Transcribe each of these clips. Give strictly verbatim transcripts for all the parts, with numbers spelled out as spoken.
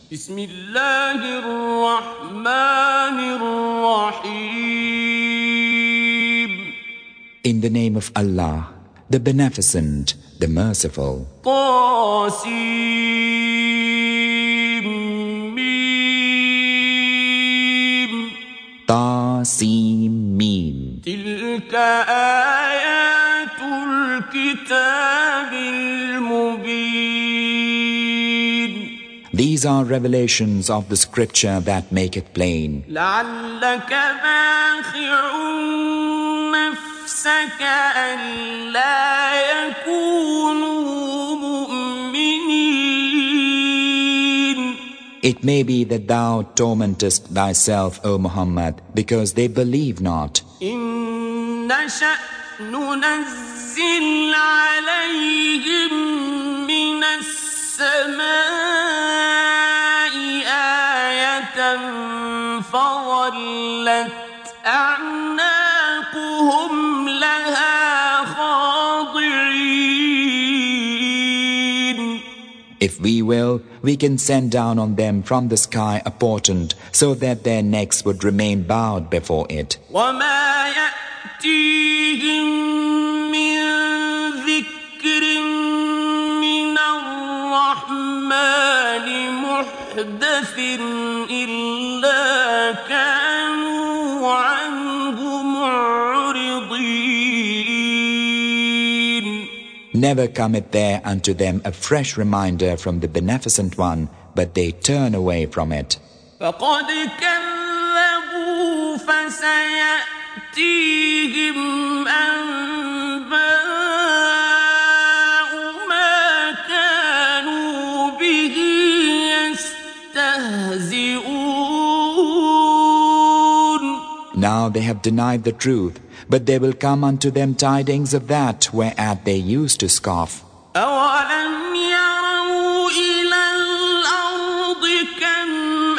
بسم الله الرحمن الرحيم. In the name of Allah, the Beneficent, the Merciful. طاسيم طاسيم. تلك آيات الكتاب المبين. These are revelations of the scripture that make it plain. لعلك باخع نفسك ألا يكونوا مؤمنين. It may be that thou tormentest thyself, O Muhammad, because they believe not. إن نشأ ننزل عليهم من السماء آية فظلت أعناقهم لها خاضعين. If we will, we can send down on them from the sky a portent, so that their necks would remain bowed before it. وما يأتيهم من ذكر من الرحمن محدث إلا كانوا عنه معرضين. Never cometh there unto them a fresh reminder from the Beneficent One, but they turn away from it. فقد كذبوا فسيأتيهم أنباء ما كانوا به يستهزئون. Now they have denied the truth, but there will come unto them tidings of that whereat they used to scoff. أولم يروا إلى الأرض كم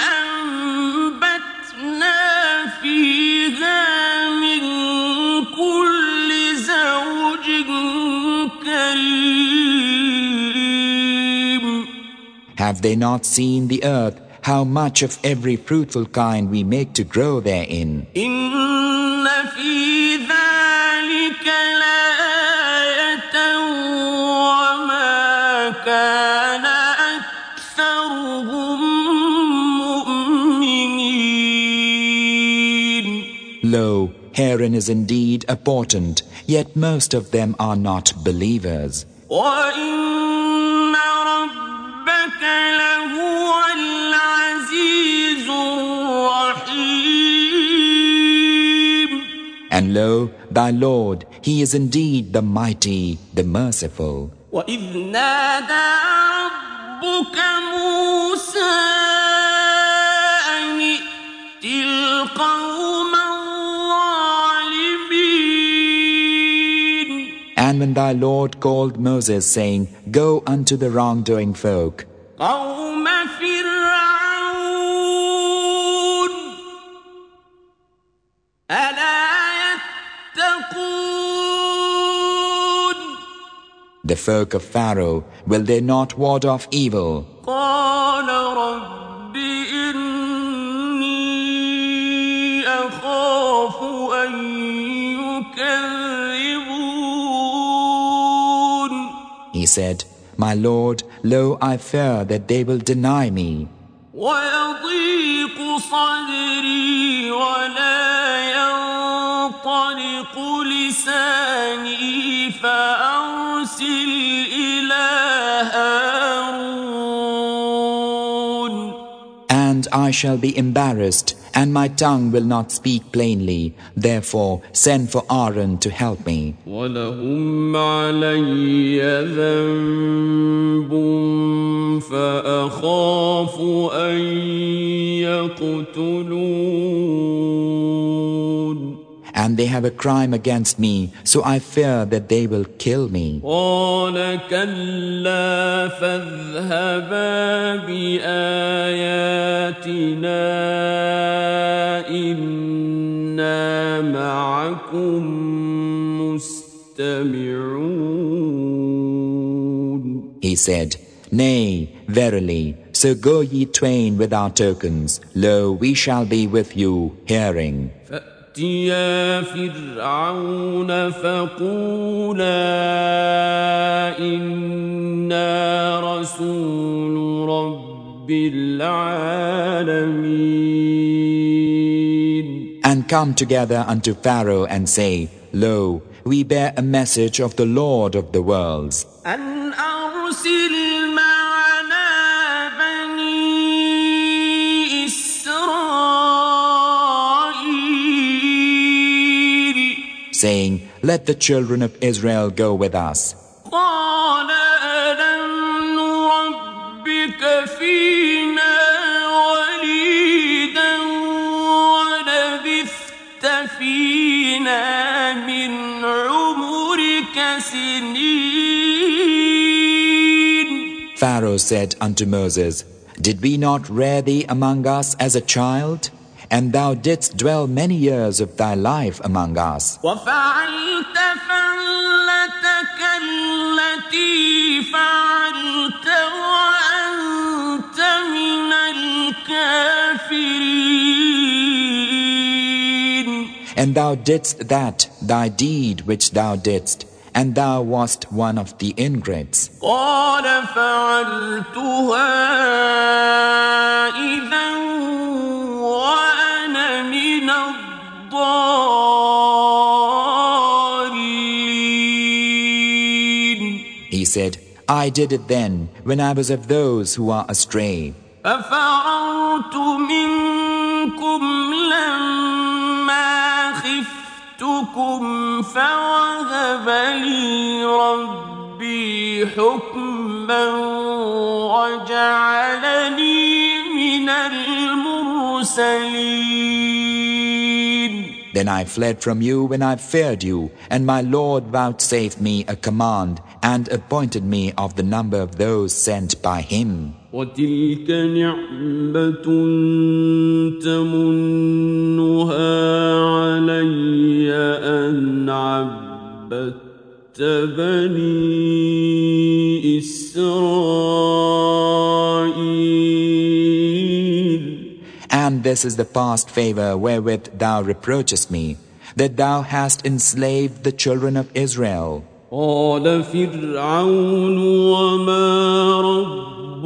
أنبتنا فيها من كل زوج كريم. Have they not seen the earth, how much of every fruitful kind we make to grow therein? إن في ذلك لآية وما كان أكثرهم مؤمنين. Lo, herein is indeed a portent, yet most of them are not believers. وإن ربك لهو العزيز الرحيم. And lo, thy Lord, He is indeed the mighty, the merciful. وإذ نادى ربك موسى أن ائت القوم الظالمين. And when thy Lord called Moses, saying, Go unto the wrongdoing folk, قوم فرعون ألا يتقون. the folk of Pharaoh, will they not ward off evil? قال رب إني أخاف أن يكذبون. He said, My Lord, lo, I fear that they will deny me. ويضيق صدري ولا ينطلق لساني فأرسل إلى هارون. And I shall be embarrassed, and my tongue will not speak plainly. Therefore, send for Aaron to help me. ولهم علي ذنب فأخاف أن يقتلون. And they have a crime against me, so I fear that they will kill me. قال كلا فاذهبا بآياتنا إنا معكم مستمعون. He said, Nay, verily, So go ye twain with our tokens. Lo, we shall be with you, hearing. فَأْتِيَا فِرْعَوْنَ فَقُولَا إِنَّا رَسُولُ رَبِّ الْعَالَمِينَ. And come together unto Pharaoh and say, Lo, we bear a message of the Lord of the worlds. أَنْ أَرْسِلْ مَعَنَا بَنِي إِسْرَائِيلَ. Saying, Let the children of Israel go with us. قَالَ أَلَمْ نُرَبِّكَ فِينَا وَلِيدًا وَلَبِثْتَ فِينَا مِنْ عُمُرِكَ سِنِينَ. Pharaoh said unto Moses, Did we not rear thee among us as a child? And thou didst dwell many years of thy life among us. وَفَعَلْتَ فَعْلَتَكَ الَّتِي فَعَلْتَ وَأَنْتَ مِنَ الْكَافِرِينَ. And thou didst that, thy deed which thou didst, and thou wast one of the ingrates. قَالَ فَعَلْتُهَا إِذًا وَأَنَا مِنَ الضَّالِّينَ. He said, I did it then, when I was of those who are astray. فَفَرَرْتُ مِنكُمْ لَمَّا خِفْتُكُمْ فَوَهَبَ لِي رَبِّي حُكْمًا وَجَعَلَنِي مِنَ الْمُرْسَلِينَ. Then I fled from you when I feared you, and my Lord vouchsafed me a command, and appointed me of the number of those sent by him. وَتِلْكَ نِعْمَةٌ تَمُنُّهَا عَلَيَّ أَنْ عَبَّدتَّ بَنِي إِسْرَائِيلَ. And this is the past favor wherewith thou reproachest me, that thou hast enslaved the children of Israel. قَالَ فِرْعَوْنُ وَمَا رَبُّ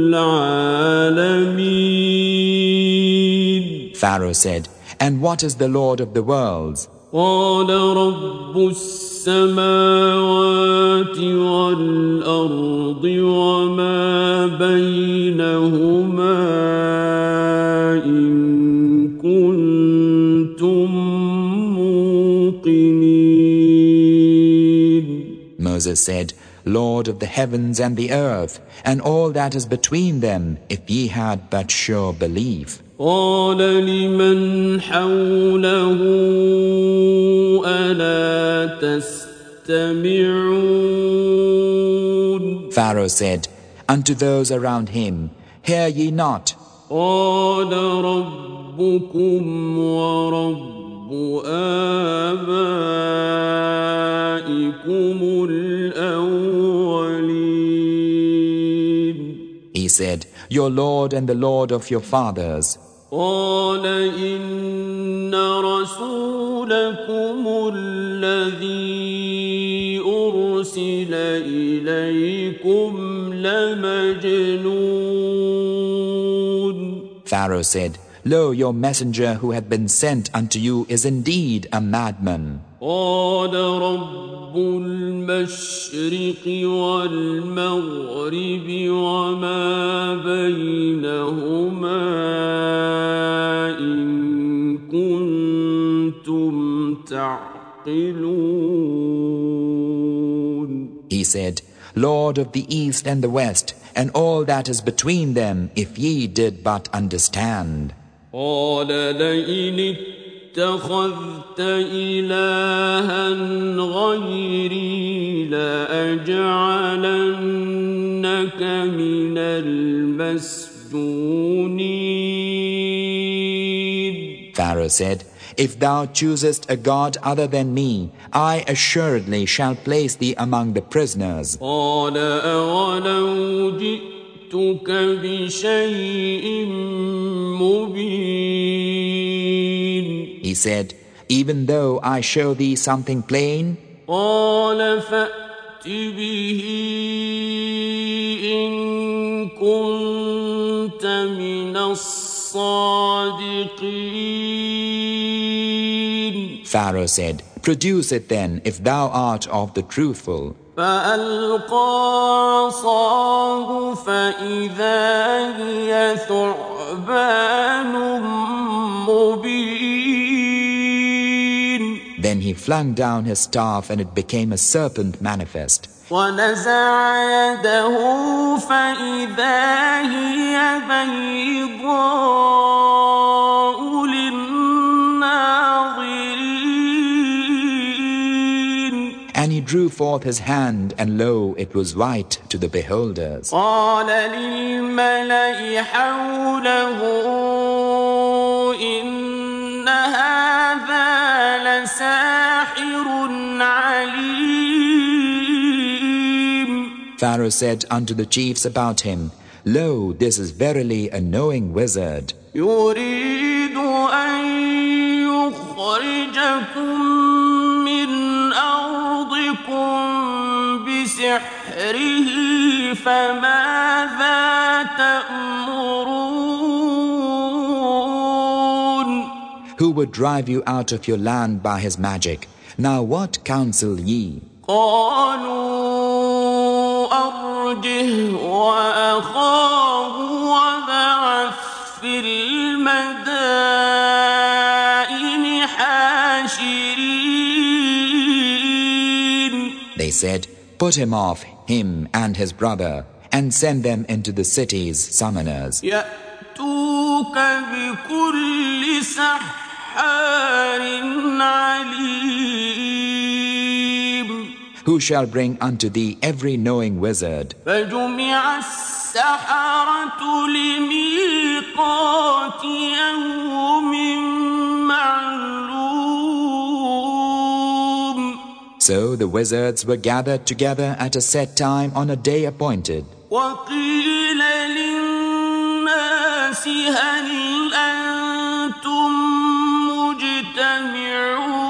الْعَالَمِينَ. Pharaoh said, And what is the Lord of the worlds? قَالَ رَبُّ السَّمَاوَاتِ وَالْأَرْضِ وَمَا بَيْنَهُمَا إِن كُنتُم مُّوقِنِينَ. Moses said, Lord of the heavens and the earth, and all that is between them, if ye had but sure belief. قَالَ لِمَنْ حَوْلَهُ أَلَا تَسْتَمِعُونَ. Pharaoh said, Unto those around him, Hear ye not? قَالَ رَبُّكُمْ وَرَبُّ آبَائِكُمُ الْأَوَّلِينَ. He said, Your Lord and the Lord of your fathers. قَالَ إِنَّ رَسُولَكُمُ الَّذِي أُرْسِلَ إِلَيْكُمْ لَمَجْنُونٌ. Pharaoh said, Lo, your messenger who had been sent unto you is indeed a madman. قَالَ رَبُّ الْمَشْرِقِ وَالْمَغْرِبِ وَمَا بَيْنَهُمَا إِن كُنتُمْ تَعْقِلُونَ. He said, Lord of the east and the west, and all that is between them, if ye did but understand. قَالَ لَئِنِ اتَّخَذْتَ إِلَٰهًا غَيْرِي لَأَجْعَلَنَّكَ مِنَ الْمَسْجُونِينَ. Pharaoh said, If thou choosest a god other than me, I assuredly shall place thee among the prisoners. قَالَ أَوَلَوْ جِئْتُكَ جئتك بشيء مبين. He said, even though I show thee something plain, قال فأت به إن كنت من الصادقين. Pharaoh said, produce it then, if thou art of the truthful. فألقى عصاه فإذا هي ثعبان مبين. Then he flung down his staff, and it became a serpent manifest. ونزع يده فإذا هي بيضاء للناظرين. And he drew forth his hand, and lo, it was white to the beholders. قال للملأ حوله إن هذا لساحر عليم. Pharaoh said unto the chiefs about him, lo, this is verily a knowing wizard. يريد أن يخرجكم من أرضكم بسحره فماذا تأمرون. Who would drive you out of your land by his magic? Now what counsel ye? قالوا أرجه وأخاه وابعث في المدائن حاشرين. They said, put him off, him and his brother, and send them into the cities summoners. يأتوك بكل سحار عليم. Who shall bring unto thee every knowing wizard? فجمع السحرة لميقات يوم معلوم. So the wizards were gathered together at a set time on a day appointed. وقيل للناس هل أنتم مجتمعون.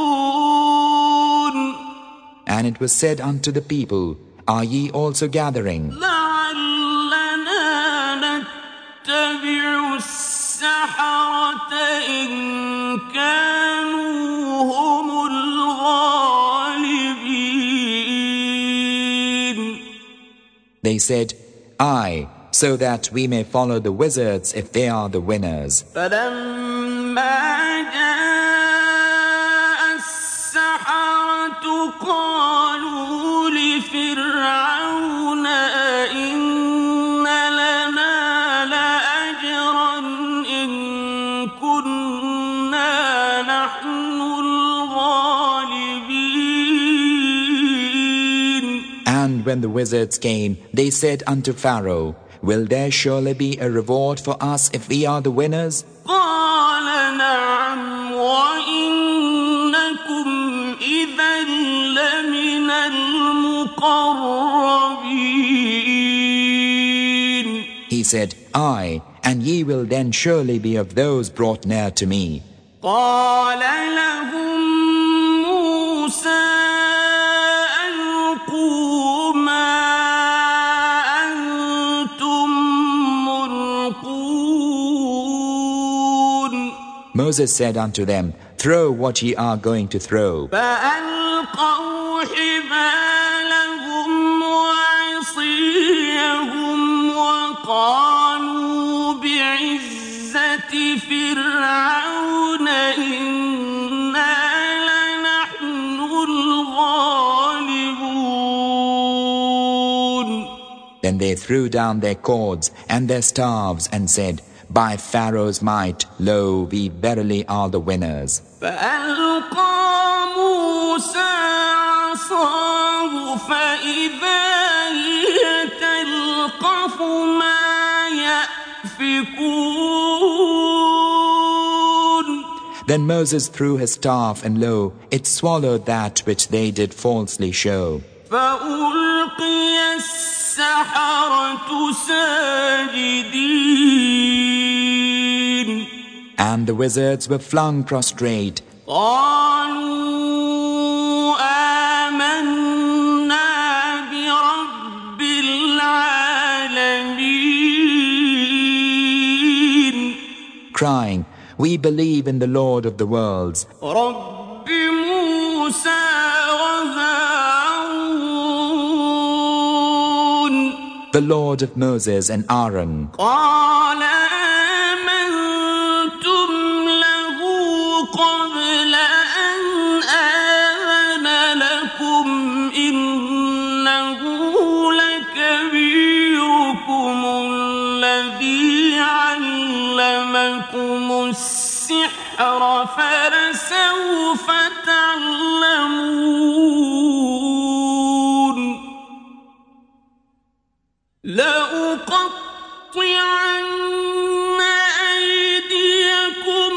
And it was said unto the people, are ye also gathering? لعلنا نتبع السحرة إن كانوا هم الغالبين. They said, aye, so that we may follow the wizards if they are the winners. فلما جاء السحرة قالوا لفرعون أئن لنا لأجرا إن كنا نحن الغالبين. And when the wizards came, they said unto Pharaoh, will there surely be a reward for us if we are the winners? قال نعم وإنكم إذا لمن المقربين. He said, aye, and ye will then surely be of those brought near to me. قال لهم موسى ألقوا ما أنتم ملقون. Moses said unto them, throw what ye are going to throw. فألقوا حبالهم وعصيهم وقالوا بعزة فرعون إنا لنحن الغالبون. Then they threw down their cords and their staves and said, by Pharaoh's might, lo, we verily are the winners. فألقى موسى عصاه فإذا هي تلقف ما يأفكون. Then Moses threw his staff, and lo, it swallowed that which they did falsely show. فألقي السحرة ساجدين And the wizards were flung prostrate. قالوا آمنا برب العالمين Crying, we believe in the Lord of the worlds, رب موسى وهارون the Lord of Moses and Aaron. قال آمنتم له قبل أن آذن لكم إنه لكبيركم الذي علمكم السحر فلسوف تعلمون لأقطعن أيديكم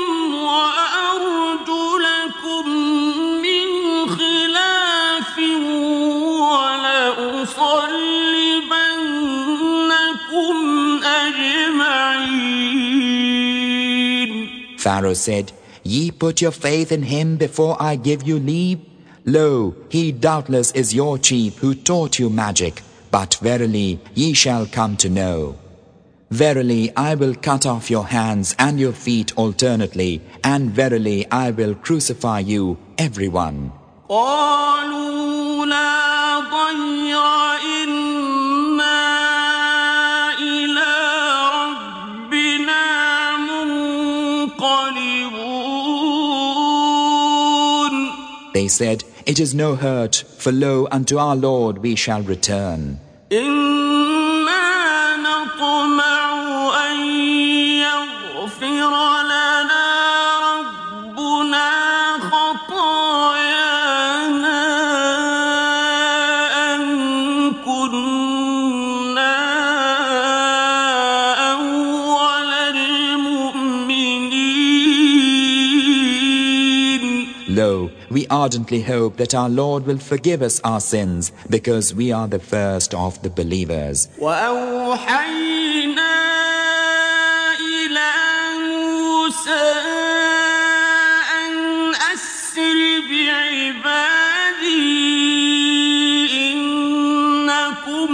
وأرجلكم من خلاف ولأصلبنكم أجمعين. Pharaoh said, Ye put your faith in him before I give you leave? Lo, he doubtless is your chief who taught you magic, but verily ye shall come to know. Verily I will cut off your hands and your feet alternately, and verily I will crucify you, everyone. قالوا لا ضير إنا إلى ربنا منقلبون. They said, It is no hurt, for lo, unto our Lord we shall return. إنا نطمع أن يغفر لنا ربنا خطايانا أن كنا أول المؤمنين. Lo, we ardently hope that our Lord will forgive us our sins, because we are the first of the believers. وأوحينا إلى موسى أن أسر بعبادي إنكم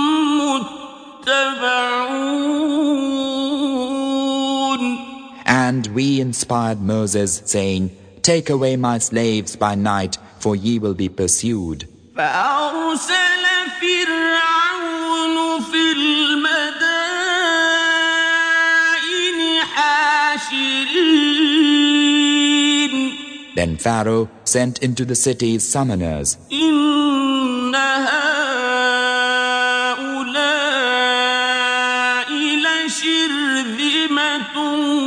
متبعون. And we inspired Moses, saying, Take away my slaves by night, for ye will be pursued. فأرسل فرعون في المدائن حاشرين. Then Pharaoh sent into the cities summoners. إن هؤلاء لشرذمة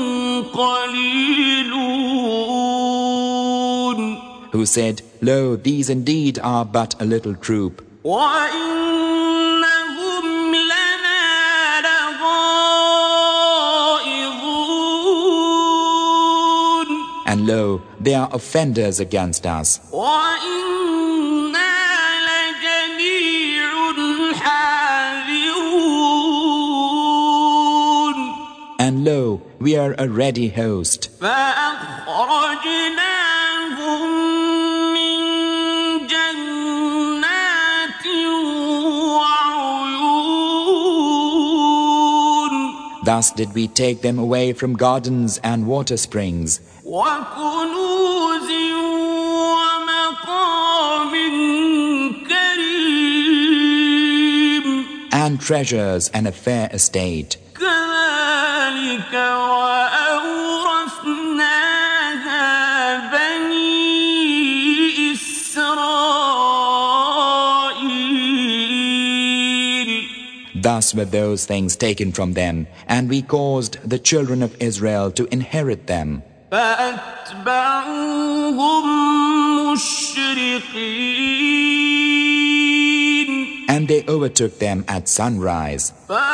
قليلون. Who said, Lo, these indeed are but a little troop. وإنهم لنا لغائظون. And lo, they are offenders against us. وإنا لجميع حاذرون. And lo, we are a ready host. فأخرجناهم من جنات وعيون. Thus did we take them away from gardens and water springs, وكنوز ومقام كريم. and treasures and a fair estate. كذلك وأورثناها بني إسرائيل. Thus were those things taken from them, and we caused the children of Israel to inherit them. فأتبعوهم مشرقين. And they overtook them at sunrise.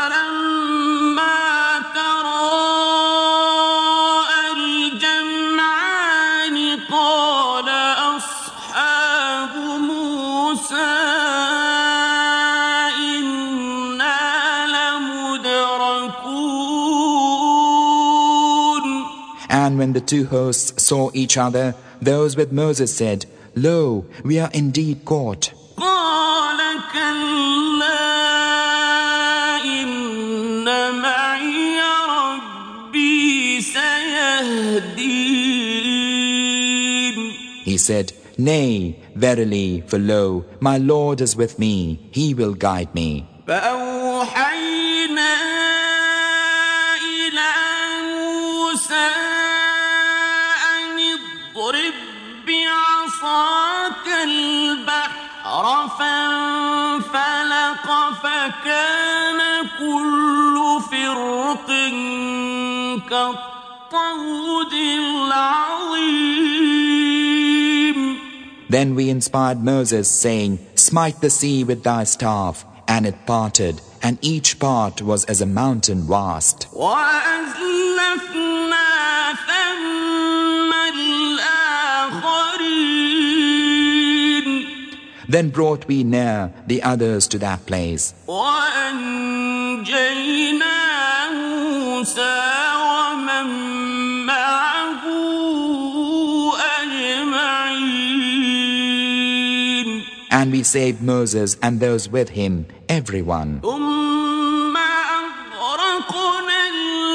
فلما تراءى الجمعان قال أصحاب موسى And when the two hosts saw each other, those with Moses said, Lo, we are indeed caught. قال كلا إن معي ربي سيهدين. He said, Nay, verily, for lo, my Lord is with me, he will guide me. فأوحينا إلى موسى أن اضرب بعصاك البحر فانفلق فكان كل فرق كالطود العظيم. Then we inspired Moses, saying, Smite the sea with thy staff, and it parted, and each part was as a mountain vast. وأزلفنا ثم الآخرين. Then brought we near the others to that place. وأنجينا موسى ومن معه أجمعين. And we saved Moses and those with him, everyone. ثم أغرقنا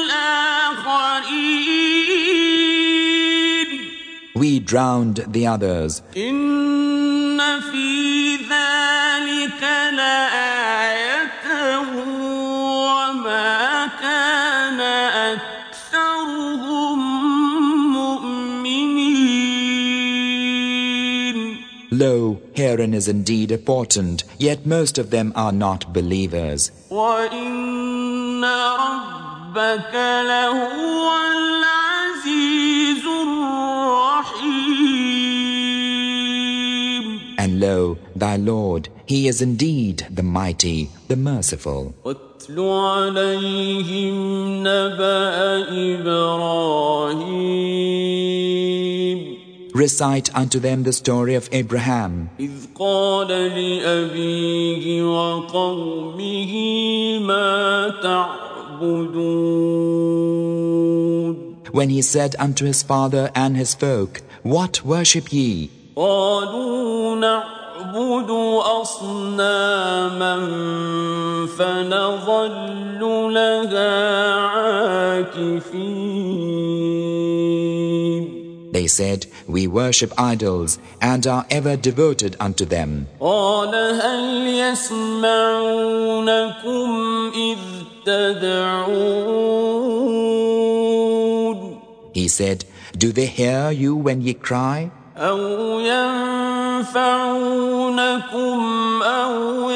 الآخرين. We drowned the others. إن في ذلك لآية وما كان أكثرهم مؤمنين. Lo, herein is indeed a portent, yet most of them are not believers. وإن ربك لهو العزيز الرحيم. And lo, thy Lord, he is indeed the mighty, the merciful. واتل عليهم نبأ إبراهيم. Recite unto them the story of Abraham, إذ قال لأبيه وقومه ما تعبدون. when he said unto his father and his folk, What worship ye? قالوا نعبد أصناما فنظل لها عاكفين. They said, We worship idols and are ever devoted unto them. قال هل يسمعونكم إذ تدعون. He said, Do they hear you when ye cry? أو ينفعونكم أو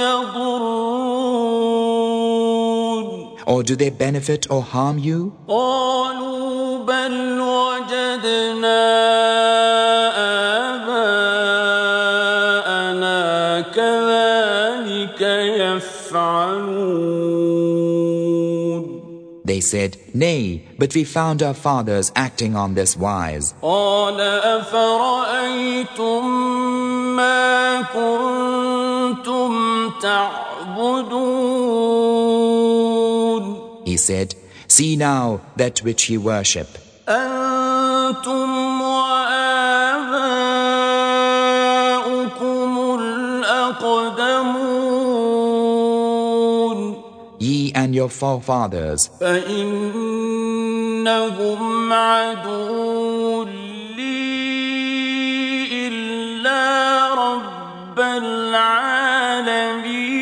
يضرون. Or do they benefit or harm you? قالوا بل وجدنا آباءنا كذلك يفعلون. They said, Nay, but we found our fathers acting on this wise. قال أفرأيتم ما كنتم تعبدون. He said, See now that which ye worship. أنتم وآباؤكم الأقدمون. Ye and your forefathers. فإنهم عدو لي إلا رب العالمين.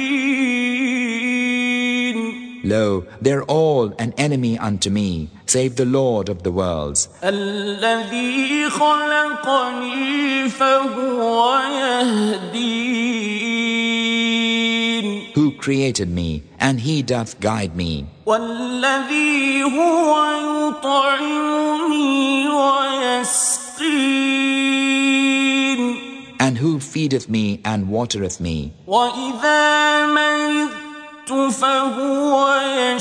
Lo, they're all an enemy unto me, save the Lord of the worlds. الذي خلقني فهو يهدين. Who created me, and he doth guide me. والذي هو يطعمني ويسقين. And who feedeth me and watereth me. وإذا مرضت فهو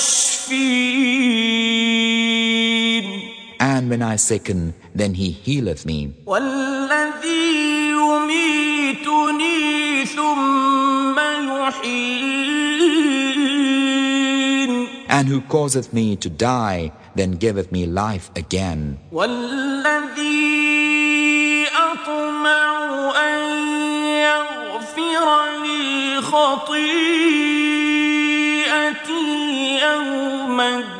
يشفين. And when I sicken, then he healeth me. والذي يميتني ثم يحيين. And who causeth me to die, then giveth me life again. والذي أطمع أن يغفر لي خطيئتي يوم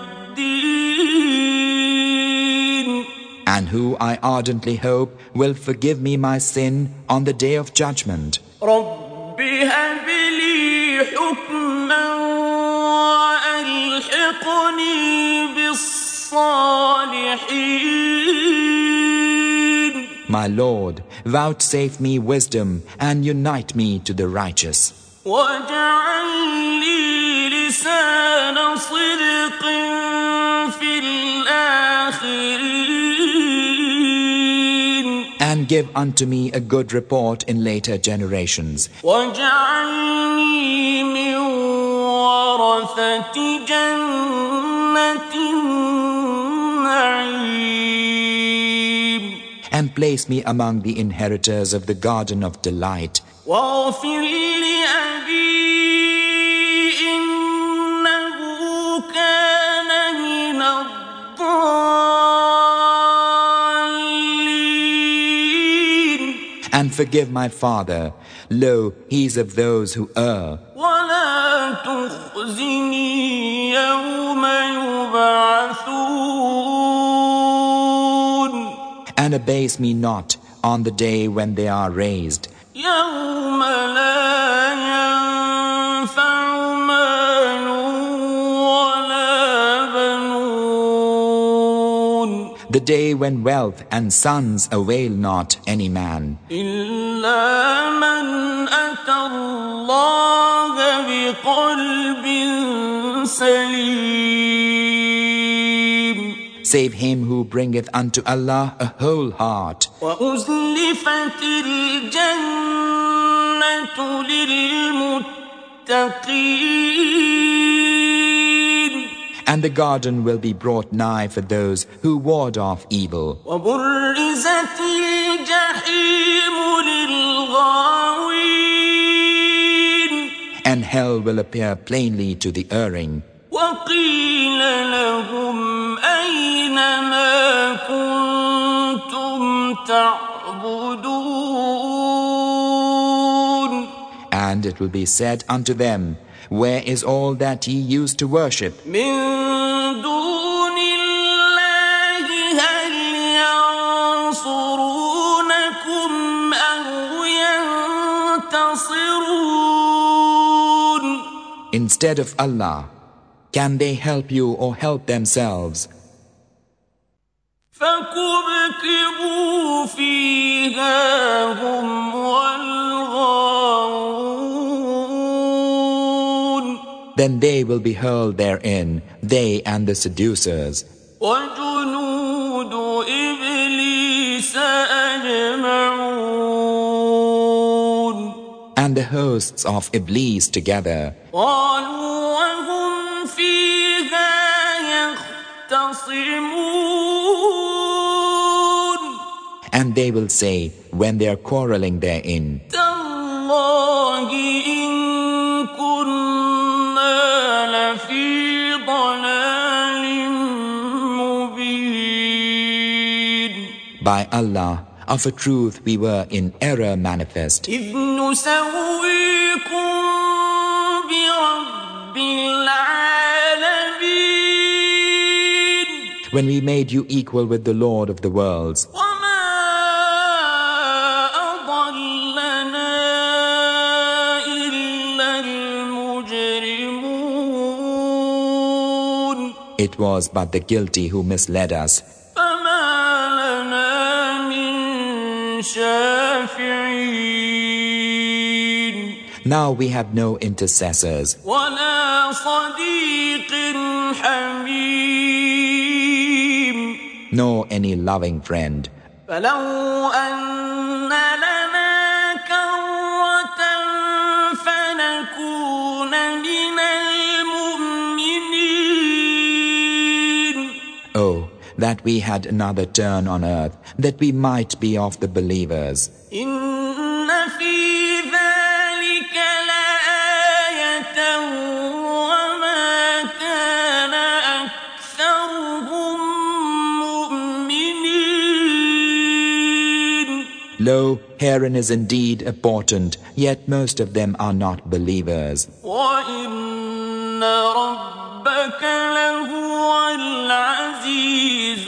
الدين. And who I ardently hope will forgive me my sin on the day of judgment. رب هب لي حكما وألحقني بالصالحين. My Lord, vouchsafe me wisdom and unite me to the righteous. واجعل لي لسان صدق في الآخرين. And give unto me a good report in later generations. واجعلني من ورثة جنة النعيم. And place me among the inheritors of the garden of delight. واغفر لأبي إنه كان من الضالين. And forgive my father. Lo, he is of those who err. ولا تخزني يوم يبعثون. And abase me not on the day when they are raised. يوم لا ينفع مال ولا بنون. The day when wealth and sons avail not any man. إلا من أتى الله بقلب سليم. Save him who bringeth unto Allah a whole heart. وأزلفت الجنة للمتقين. And the garden will be brought nigh for those who ward off evil. وبرزت الجحيم للغاوين. And hell will appear plainly to the erring. وقيل لهم أين ما كنتم تعبدون. And it will be said unto them, where is all that ye used to worship? من دون الله هل ينصرونكم أو ينتصرون. Instead of Allah, can they help you or help themselves? فكبكبوا فيها هم والغاوون. Then they will be hurled therein, they and the seducers. وجنود إبليس أجمعون. And the hosts of Iblis together. قالوا وهم فيها يختصمون. And they will say, when they are quarreling therein, تالله إن كنا لفي ضلال مبين. by Allah, of a truth we were in error manifest. إذ نسويكم برب العالمين. When we made you equal with the Lord of the worlds. وما أضلنا إلا المجرمون. It was but the guilty who misled us. فما لنا من شافعين. Now we have no intercessors, ولا صديق حميم. nor any loving friend. فلو أن لنا كرة فنكون من المؤمنين. Oh, that we had another turn on earth, that we might be of the believers. إن في ذلك لآية وما كان أكثرهم Lo, herein is indeed a portent, yet most of them are not believers. وَإِنَّ رَبَّكَ لَهُوَ الْعَزِيزُ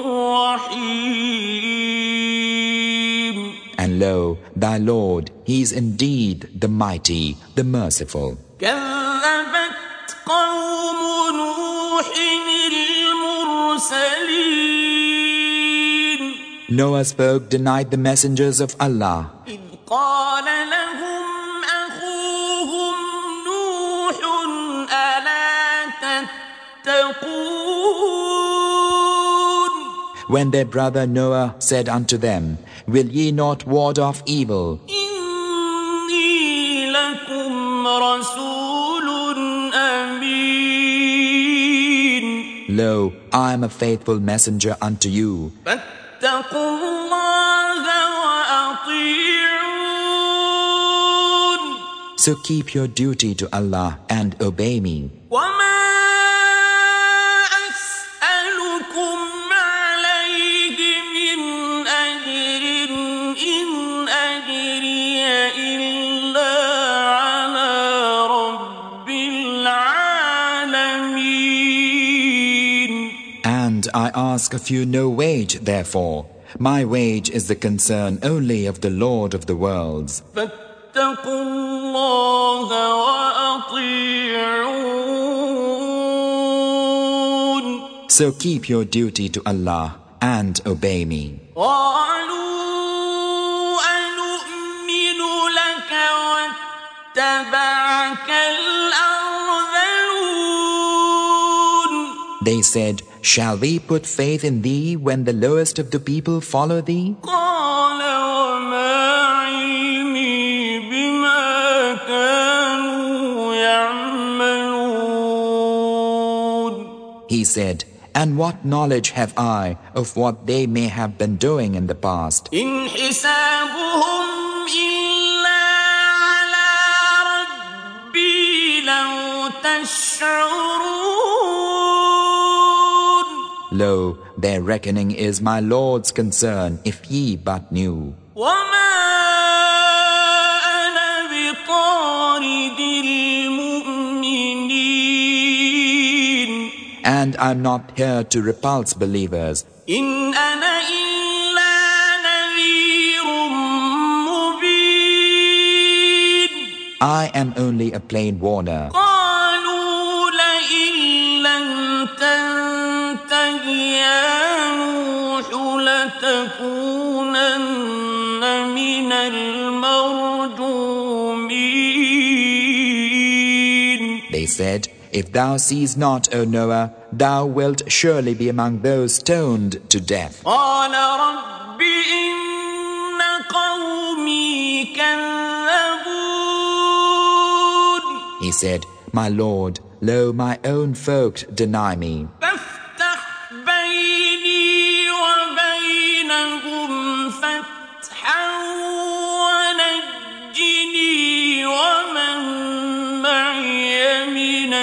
الرَّحِيمُ. And lo, thy Lord, he is indeed the mighty, the merciful. كَذَّبَتْ قَوْمُ نُوحٍ الْمُرْسَلِينَ. Noah's folk denied the messengers of Allah. إِذْ قَالَ لَهُمْ أَخُوهُمْ نُوحٌ أَلَا تَتَّقُونَ. When their brother Noah said unto them, Will ye not ward off evil? إِنِّي لَكُمْ رَسُولٌ أَمِينٌ. Lo, I am a faithful messenger unto you. فَاتَّقُوا اللَّهَ وَأَطِيعُونِ. So keep your duty to Allah and obey me. وَمَا أَسْأَلُكُمْ عَلَيْهِ مِنْ أَجْرٍ إِنْ أَجْرِيَ إِلَّا عَلَى رَبِّ الْعَالَمِينَ. And I ask of you no wage, therefore. My wage is the concern only of the Lord of the worlds. فَاتَّقُوا اللَّهَ وَأَطِيعُونِ. So keep your duty to Allah and obey me. قَالُوا أَنُؤْمِنُ لَكَ وَاتَّبَعَكَ الْأَرْذَلُونَ. They said, Shall we put faith in thee when the lowest of the people follow thee? قَالَ وَمَا عِلْمِي بِمَا كَانُوا يَعْمَلُونَ. He said, And what knowledge have I of what they may have been doing in the past? إِنْ حِسَابُهُمْ إِلَّا عَلَى رَبِّي لَوْ تَشْعُرُونَ. Lo, their reckoning is my Lord's concern, if ye but knew. وَمَا أَنَا بِطَارِدِ الْمُؤْمِنِينَ. And I'm not here to repulse believers. إِنْ أَنَا إِلَّا نَذِيرٌ مُبِينٌ. I am only a plain warner. قَالُوا لَئِن لَّمْ تَنْتَهِ يَا نُوحُ لَتَكُونَنَّ مِنَ الْمَرْجُومِينَ. They said, If thou cease not, O Noah, thou wilt surely be among those stoned to death. قَالَ رَبِّ إِنَّ قَوْمِي كَذَّبُونِ. He said, My Lord, lo, my own folk deny me. فافتح بيني وبينهم فتحا ونجني ومن معي من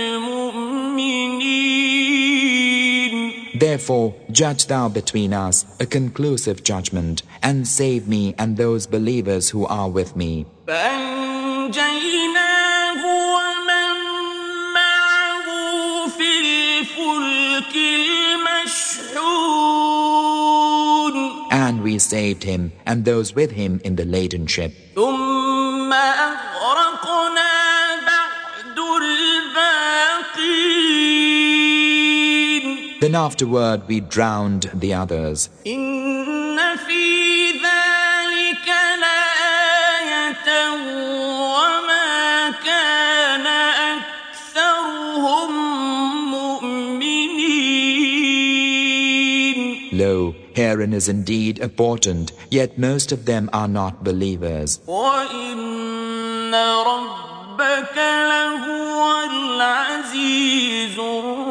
المؤمنين. Therefore, judge thou between us a conclusive judgment, and save me and those believers who are with me. فأنجيناه ومن معه في الفلك المشحون. And we saved him and those with him in the laden ship. ثم أغرقنا بعد الباقين. Then afterward we drowned the others. إن في ذلك لآية وما كان أكثرهم مؤمنين. Lo, herein is indeed a portent, yet most of them are not believers. وإن ربك لهو العزيز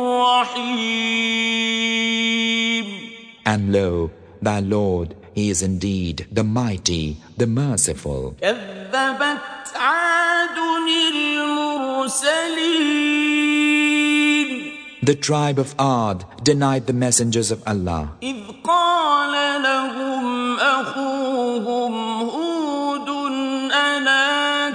الرحيم. And lo, thy Lord, he is indeed the mighty, the merciful. كذبت عاد المرسلين. The tribe of Ad denied the messengers of Allah. إذ قال لهم أخوهم هود ألا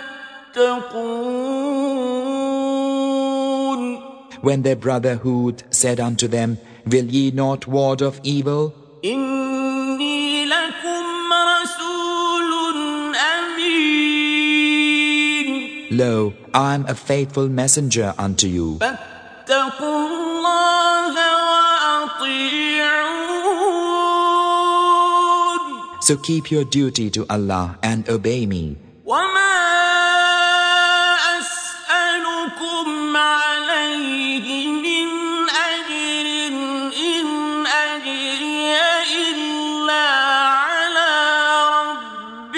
تتقون. When their brother Hud said unto them, Will ye not ward off evil? إني لكم رسول أمين. Lo, I am a faithful messenger unto you. فاتقوا الله وأطيعون. So keep your duty to Allah and obey me. وما أسألكم عليه من أجر إن أجري إلا على رب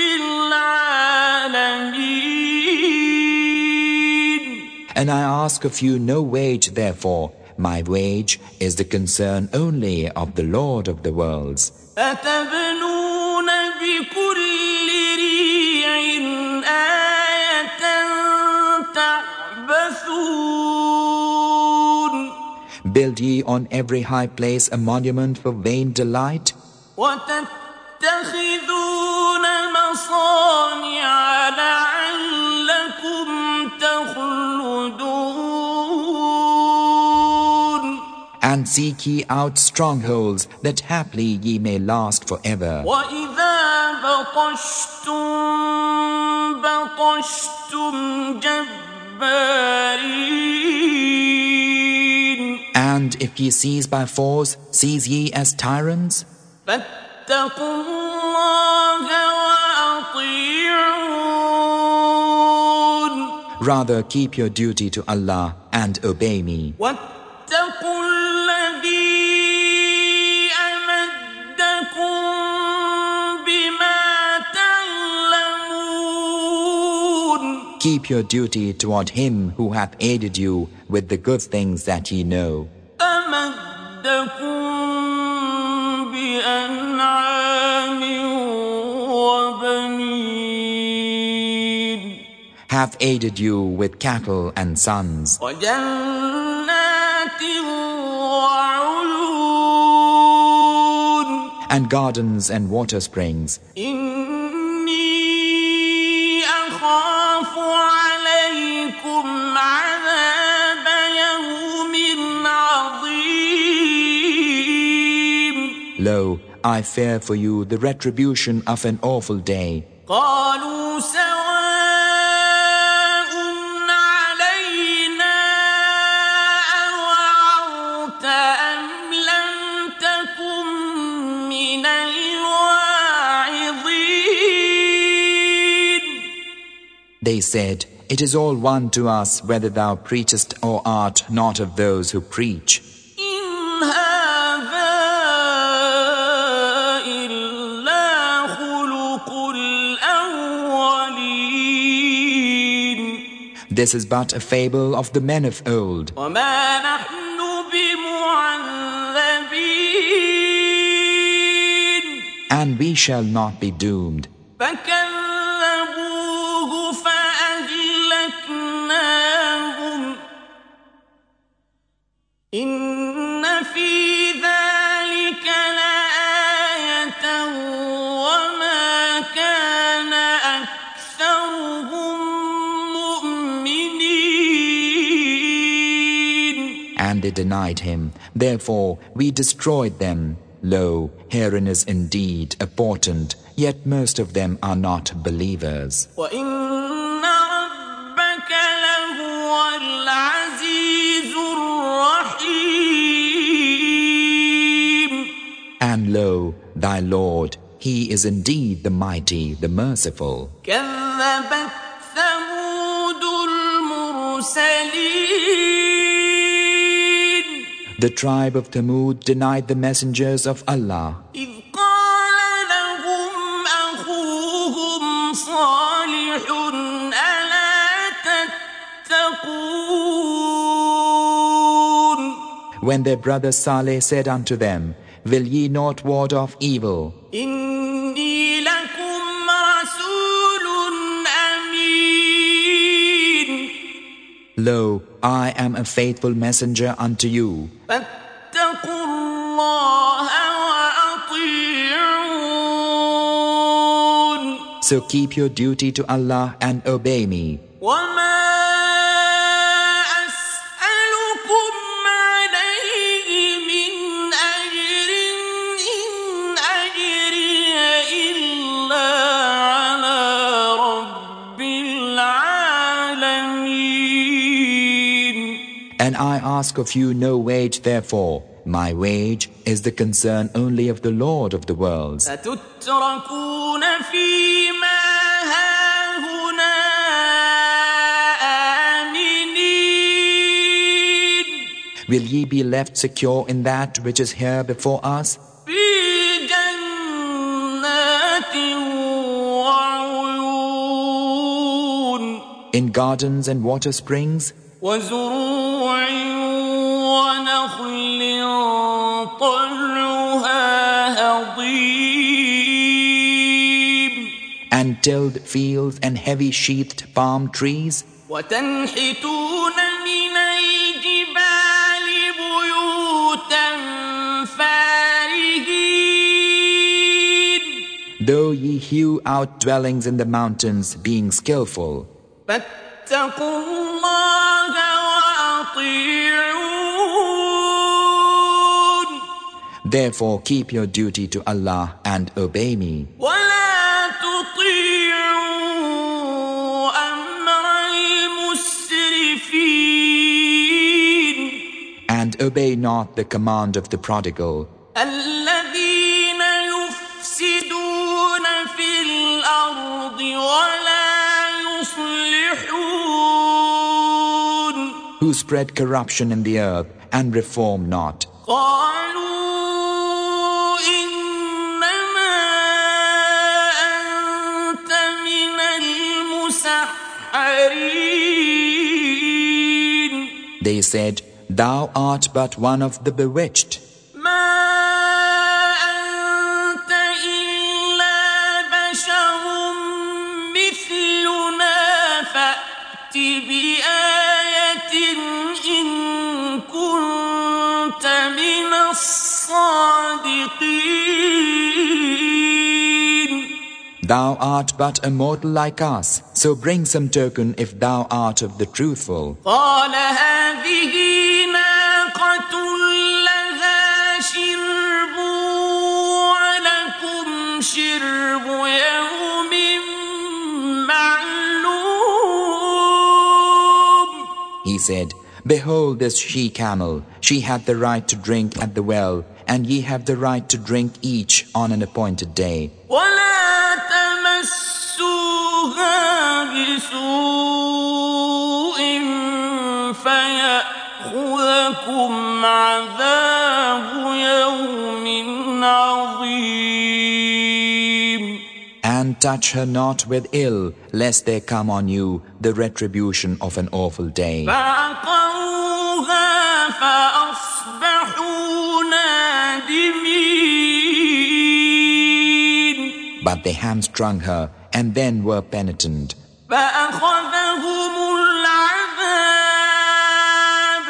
العالمين. And I ask of you no wage therefore. My wage is the concern only of the Lord of the worlds. أتبنون بكل ريع آية تعبثون. Build ye on every high place a monument for vain delight, وتتخذون مصانع لعلكم تخلدون. and seek ye out strongholds that haply ye may last forever. وإذا بطشتم بطشتم جبارين. And if ye seize by force, seize ye as tyrants? فاتقوا الله وأطيعون. Rather keep your duty to Allah and obey me. واتقوا الذي أمدكم بما تعلمون. Keep your duty toward Him who hath aided you with the good things that ye know. أمدكم بأنعام وبنين. Hath aided you with cattle and sons, وجنات وعيون. and gardens and water springs. إني أخاف عليكم عذاب يوم عظيم. Lo, I fear for you the retribution of an awful day. قالوا سواء علينا أوعظت أم لم تكن من الواعظين. They said, It is all one to us whether thou preachest or art not of those who preach. إن هذا إلا خلق الأولين. This is but a fable of the men of old, وما نحن بمعذبين. and we shall not be doomed. فكذبوه فأهلكناهم. إن في ذلك لآية وما كان أكثرهم مؤمنين. And they denied him. Therefore we destroyed them. Lo, herein is indeed a portent, yet most of them are not believers. وإن ربك لهو العزيز الرحيم. And lo, thy Lord, He is indeed the mighty, the merciful. كذبت ثمود المرسلين. The tribe of Thamud denied the messengers of Allah. إذ قال لهم أخوهم صالح ألا تتقون. When their brother Saleh said unto them, Will ye not ward off evil? إني لكم رسول أمين. Lo, I am a faithful messenger unto you. فاتقوا الله وأطيعون. So keep your duty to Allah and obey me. وما أسألكم عليه من أجر إن أجري إلا على رب العالمين. And I ask of you no wage therefore. My wage is the concern only of the Lord of the worlds. أتتركون فيما هاهنا آمنين. Will ye be left secure in that which is here before us? في جنات وعيون. In gardens and water springs? وزروع ونخل طلعها هضيم. And tilled fields and heavy sheathed palm trees? وتنحتون من الجبال بيوتا فارهين. Though ye hew out dwellings in the mountains, being skillful. فاتقوا الله وأطيعون. Therefore keep your duty to Allah and obey me. ولا تطيعوا أمر المسرفين. And obey not the command of the prodigal, الذين يفسدون في الأرض ولا يصلحون. who spread corruption in the earth and reform not. قالوا إنما أنت من المسحرين. They said, Thou art but one of the bewitched. ما أنت إلا بشر مثلنا فأت بآية إن كنت من الصادقين. Thou art but a mortal like us, so bring some token if thou art of the truthful. قال هذه ناقة لها شرب ولكم شرب يوم معلوم. He said, Behold this she-camel, she had the right to drink at the well, and ye have the right to drink each on an appointed day. ولا تمسوها بسوء فيأخذكم عذاب يوم عظيم. And touch her not with ill, lest there come on you the retribution of an awful day. فعقروها فأصبحوا نادمين. But they hamstrung her, and then were penitent. فأخذهم العذاب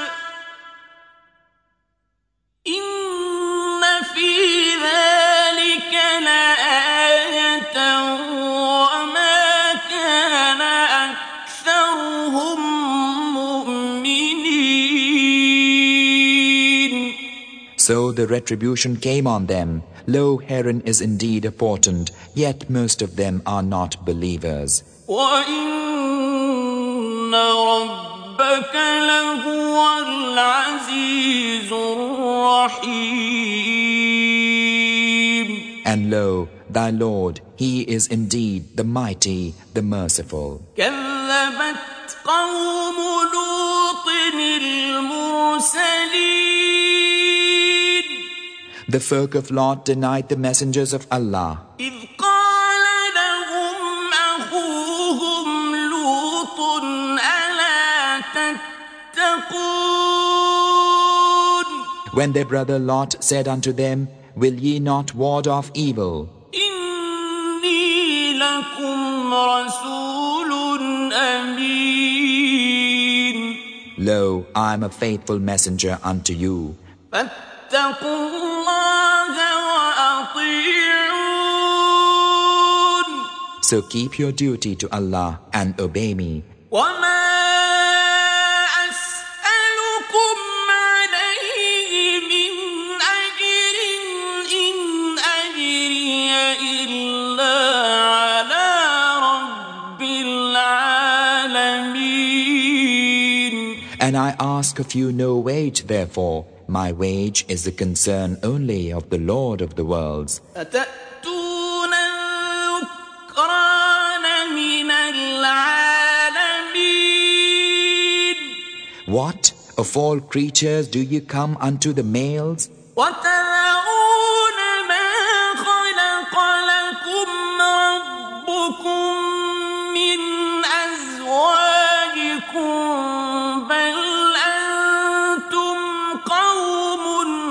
إن في ذلك لآية وما كان أكثرهم مؤمنين. So the retribution came on them. Lo, herein is indeed a portent, yet most of them are not believers. وَإِنَّ رَبَّكَ لَهُوَ الْعَزِيزُ الرَّحِيمُ. And lo, thy Lord, He is indeed the mighty, the merciful. كذبت قوم لوط المرسلين. The folk of Lot denied the messengers of Allah. إذ قال لهم أخوهم لوط ألا تتقون. When their brother Lot said unto them, Will ye not ward off evil? إني لكم رسول أمين. Lo, I am a faithful messenger unto you. فاتقوا الله وأطيعون. So keep your duty to Allah and obey me. وما أسألكم عليه من أجر إن أجري إلا على رب العالمين. And I ask of you no wage, therefore, my wage is the concern only of the Lord of the worlds. أتأتون الذكران من العالمين. What? Of all creatures do you come unto the males? وتذرون ما خلق لكم ربكم من أزواجكم بل أنتم قوم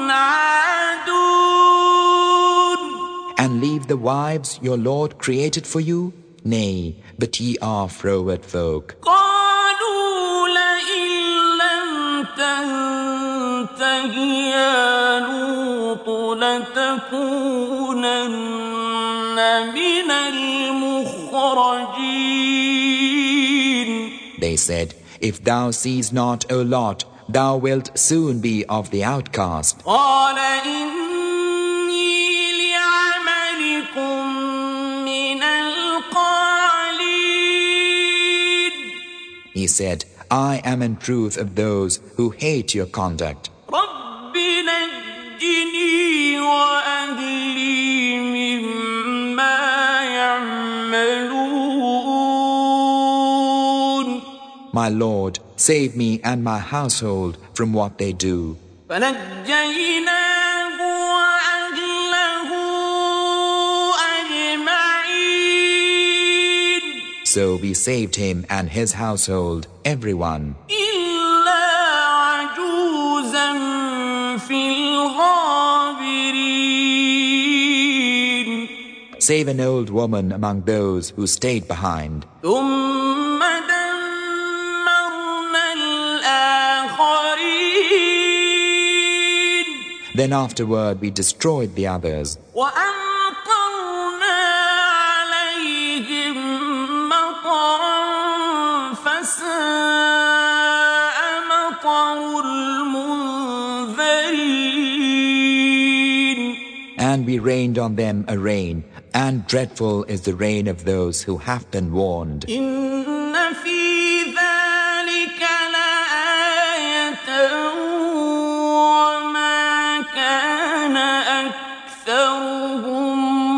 عادون. And leave the wives your Lord created for you? Nay, but ye are froward folk. قالوا لئن لم تنته يا لوط لتكونن من المخرجين. They said, If thou cease not, O Lot, thou wilt soon be of the outcast. قال إني لعملكم من القالين. He said, I am in truth of those who hate your conduct. رب نجني وأهلي مما يعملون. My Lord, save me and my household from what they do. فنجيناه وأهله أجمعين. So we saved him and his household, everyone, إلا عجوزا في الغابرين. save an old woman among those who stayed behind. ثم دمرنا الآخرين. Then afterward we destroyed the others, وأمطرنا عليهم مطرا فساء مطر المنذرين. and we rained on them a rain, and dreadful is the rain of those who have been warned. إن في ذلك لآية وما كان أكثرهم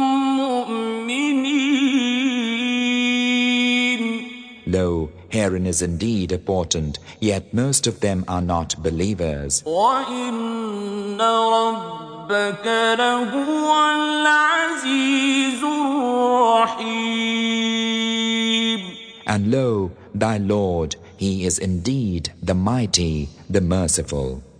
مؤمنين. Lo, herein is indeed a portent, yet most of them are not believers. وإن ربك لهو العزيز الرحيم. And lo, thy Lord, he is indeed the mighty, the merciful.